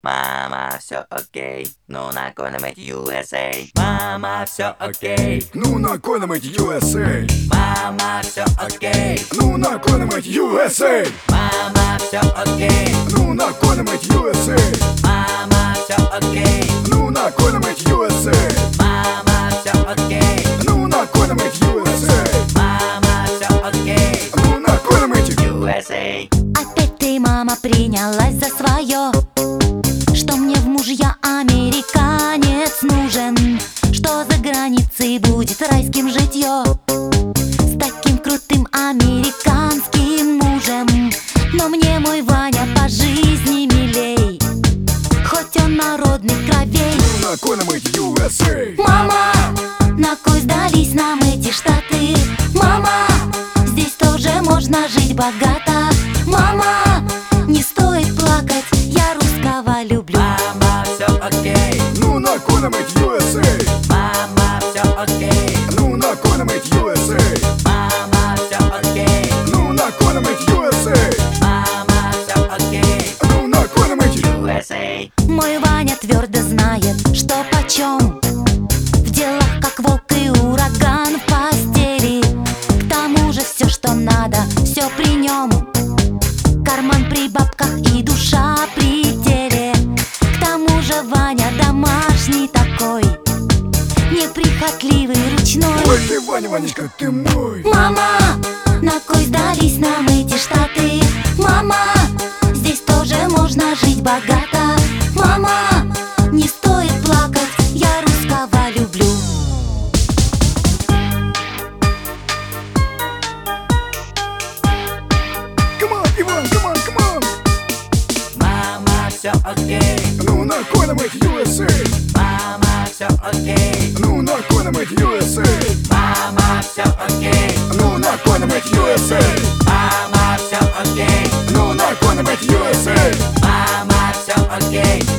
Мама, все окей, ну накормить USA. Мама, все окей, Ну накормить USA. мама, все окей, Ну накормить USA. мама, все окей, Ну накормить USA. мама, все окей, Ну накормить USA. мама, все окей, Ну накормить USA. мама, все окей, Ну накормить. USA. Опять ты, мама, принялась за свое, что мне в мужья американец нужен, что за границей будет райским житье с таким крутым американским мужем. Но мне мой Ваня по жизни милей, хоть он народных кровей. Ну накормить USA. Мама, на кой сдались нам эти штаты? Мама, здесь тоже можно жить богато. Мама, не стоит плакать, я русского люблю. Мама, все окей, Ну накормить USA. мама, все окей, Ну накормить USA. мама, все окей, Ну накормить USA. мама, все окей, Ну накормить. USA. Мой Ваня твердо знает, что почем в делах, как волк и ураган в постели. К тому же все, что надо, все при нем. Карман при бабках и душа при теле. К тому же Ваня домашний такой, неприхотливый, ручной. Ой, ты, Ваня, Ванечка, ты мой. Мама, на кой сдались нам эти штаты? Мама, здесь тоже можно жить богато. Мама, не стоит плакать, я русского люблю. Come on, Иван, come on, come on. Мама, все окей, Ну накормить USA. мама, все окей, Ну накормить USA. мама, все окей, Ну накормить USA. мама, все окей, Ну накормить USA. мама, все окей,